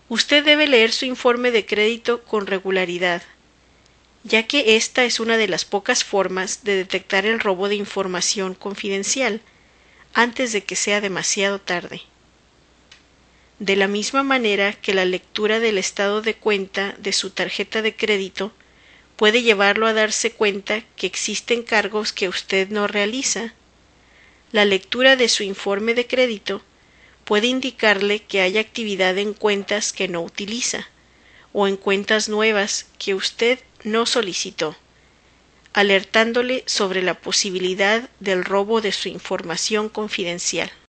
Usted debe leer su informe de crédito con regularidad, ya que esta es una de las pocas formas de detectar el robo de información confidencial antes de que sea demasiado tarde. De la misma manera que la lectura del estado de cuenta de su tarjeta de crédito puede llevarlo a darse cuenta que existen cargos que usted no realiza, la lectura de su informe de crédito puede indicarle que hay actividad en cuentas que no utiliza o en cuentas nuevas que usted no solicitó, alertándole sobre la posibilidad del robo de su información confidencial.